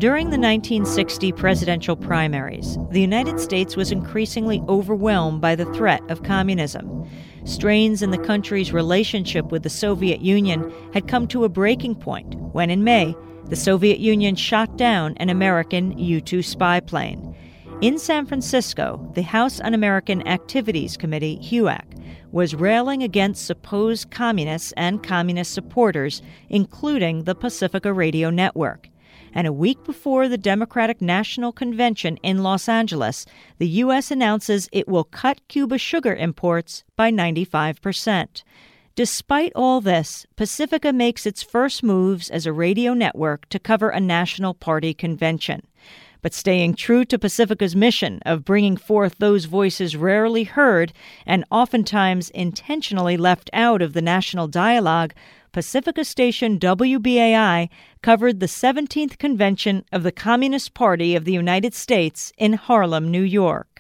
During the 1960 presidential primaries, the United States was increasingly overwhelmed by the threat of communism. Strains in the country's relationship with the Soviet Union had come to a breaking point when, in May, the Soviet Union shot down an American U-2 spy plane. In San Francisco, the House Un-American Activities Committee, HUAC, was railing against supposed communists and communist supporters, including the Pacifica Radio Network. And a week before the Democratic National Convention in Los Angeles, the U.S. announces it will cut Cuba sugar imports by 95%. Despite all this, Pacifica makes its first moves as a radio network to cover a national party convention. But staying true to Pacifica's mission of bringing forth those voices rarely heard and oftentimes intentionally left out of the national dialogue, Pacifica station WBAI covered the 17th convention of the Communist Party of the United States in Harlem, New York.